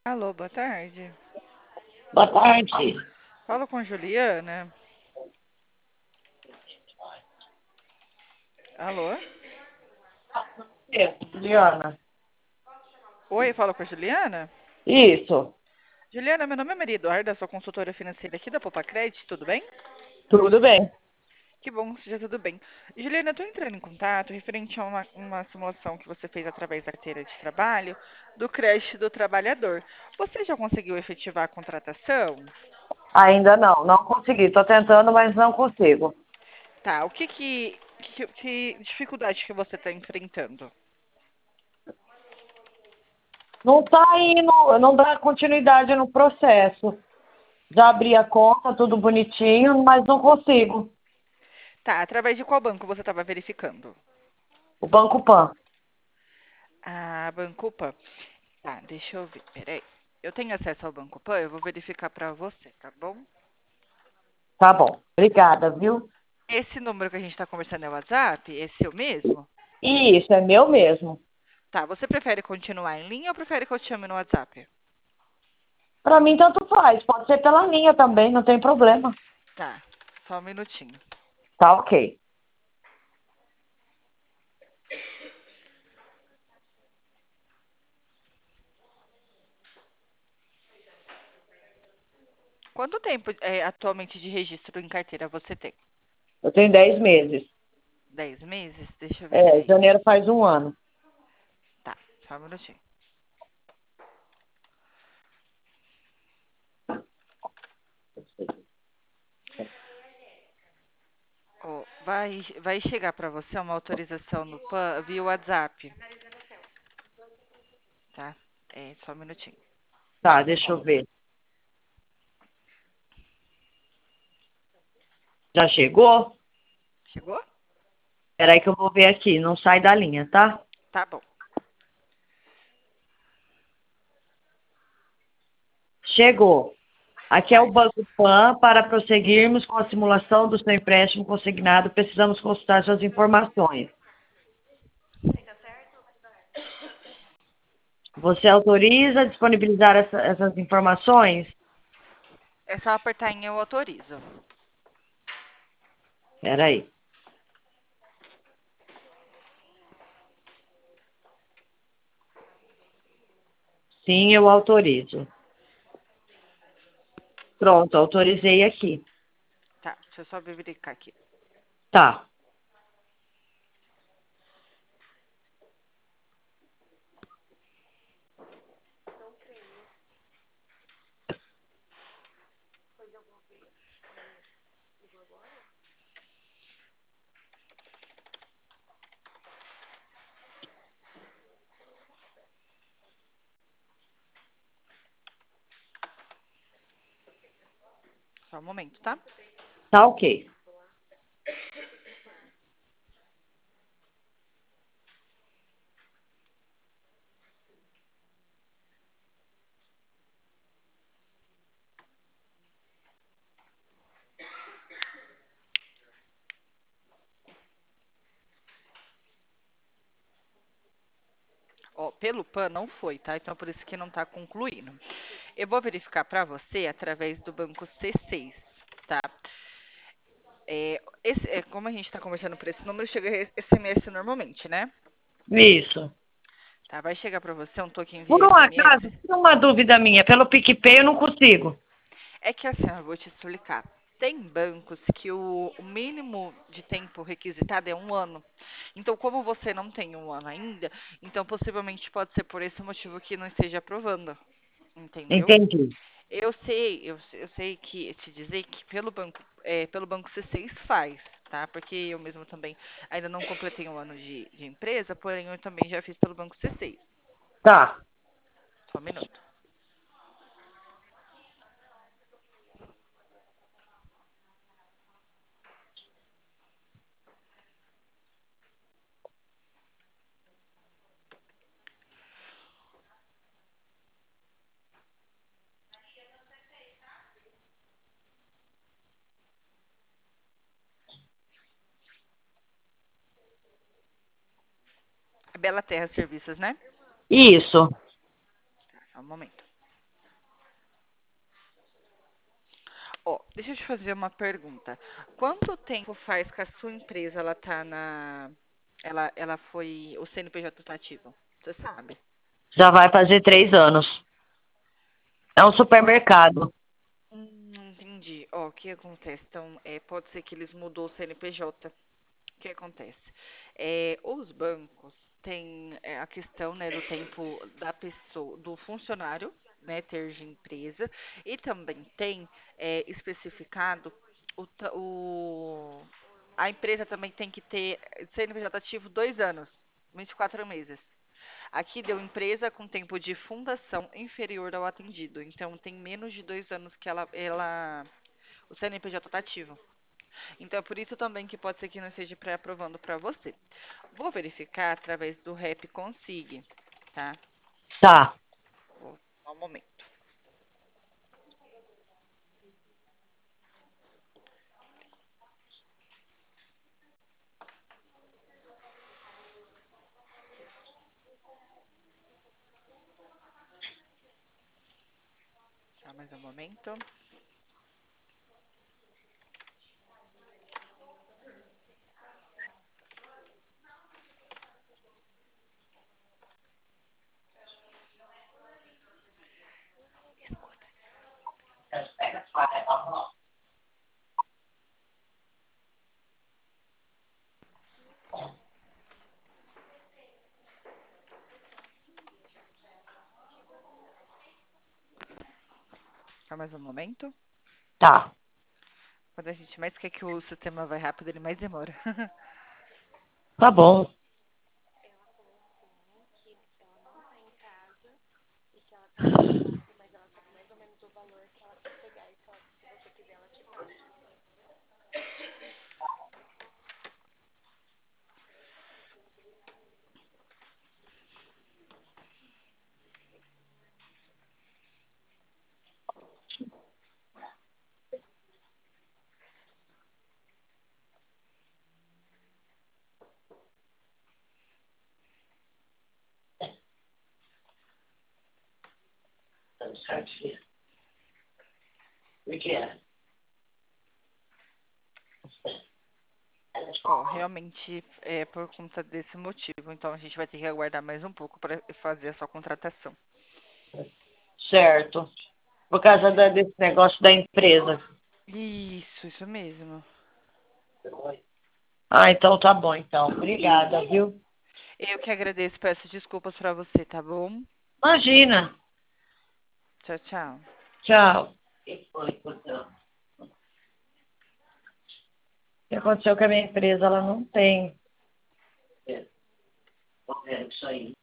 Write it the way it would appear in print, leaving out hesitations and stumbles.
Alô, boa tarde. Boa tarde. Falo com Juliana. Alô? Juliana. Oi, falo com a Juliana? Isso, Juliana, meu nome é Maria Eduarda, sou consultora financeira aqui da Poupa Credit, tudo bem? tudo bem. Que bom, seja tudo bem. Juliana, eu estou entrando em contato referente a uma simulação que você fez através da carteira de trabalho do crédito do trabalhador. Você já conseguiu efetivar a contratação? Ainda não consegui. Estou tentando, mas não consigo. Tá, que dificuldade que você está enfrentando? Não está indo, não dá continuidade no processo. Já abri a conta, tudo bonitinho, mas não consigo. Tá, através de qual banco você estava verificando? O Banco Pan. Ah, Bancopa? Tá, deixa eu ver, peraí. Eu tenho acesso ao Banco Pan, eu vou verificar pra você, tá bom? Tá bom. Obrigada, viu? Esse número que a gente tá conversando é o WhatsApp? É seu mesmo? Isso, é meu mesmo. Tá, você prefere continuar em linha ou prefere que eu te chame no WhatsApp? Para mim, tanto faz. Pode ser pela linha também, não tem problema. Tá, só um minutinho. Tá ok. Quanto tempo atualmente de registro em carteira você tem? Eu tenho 10 meses. 10 meses? Deixa eu ver É, aqui. janeiro faz um ano. Tá, só um minutinho. Ó, vai chegar pra você uma autorização no PAN via WhatsApp, tá? É, só um minutinho. Tá, deixa eu ver. Já chegou? Chegou? Peraí que eu vou ver aqui. Não sai da linha, tá? Tá bom. Chegou. Aqui é Tá, o Banco Pan. Para prosseguirmos com a simulação do seu empréstimo consignado, precisamos consultar suas informações. Você autoriza disponibilizar essas informações? é só apertar em eu autorizo. Peraí. Sim, eu autorizo. Pronto, autorizei aqui. Tá, deixa eu só verificar aqui. Tá. Só um momento, tá? Tá ok. Ó, pelo PAN não foi, tá? Então por isso que não tá concluindo. Eu vou verificar pra você através do banco C6, tá? Como a gente tá conversando por esse número, chega SMS normalmente, né? Isso. Tá, vai chegar pra você um token Por via um acaso, SMS. tem uma dúvida minha. Pelo PicPay eu não consigo. É que assim, eu vou te explicar. Tem bancos que o mínimo de tempo requisitado é 1 ano. Então, como você não tem 1 ano ainda, então possivelmente pode ser por esse motivo que não esteja aprovando. Entendeu? Entendi. Eu sei que te dizer que pelo banco C6 faz, tá? Porque eu mesmo também ainda não completei 1 ano de empresa, porém eu também já fiz pelo banco C6. Tá. Só um minuto. Bela Terra Serviços, né? Isso. Só um momento. Ó, deixa eu te fazer uma pergunta. Quanto tempo faz que a sua empresa ela tá na ela foi o CNPJ tá ativo? Você sabe? Já vai fazer 3 anos. É um supermercado. Entendi. Ó, o que acontece? Então, pode ser que eles mudou o CNPJ. O que acontece? Os bancos têm a questão, né, do tempo da pessoa, do funcionário, né, ter de empresa, e também tem especificado o, ta- o- a empresa também tem que ter CNPJ ativo 2 anos, 24 meses. Aqui deu empresa com tempo de fundação inferior ao atendido, então tem menos de 2 anos que o CNPJ está ativo. Então é por isso também que pode ser que não esteja pré-aprovando para você. Vou verificar através do Rap Consig, tá? Tá, Vou dar um momento. Tá, mais um momento. Tá, mais um momento. tá. Quando a gente mais quer que o sistema vai rápido, ele mais demora. Tá bom. Ó, realmente é por conta desse motivo. Então a gente vai ter que aguardar mais um pouco para fazer a sua contratação. Certo. Por causa desse negócio da empresa. Isso mesmo. Ah, então tá bom, então. Obrigada, viu? Eu que agradeço, peço desculpas para você, tá bom? Imagina. Tchau, tchau. Tchau. O que aconteceu com a minha empresa? Ela não tem.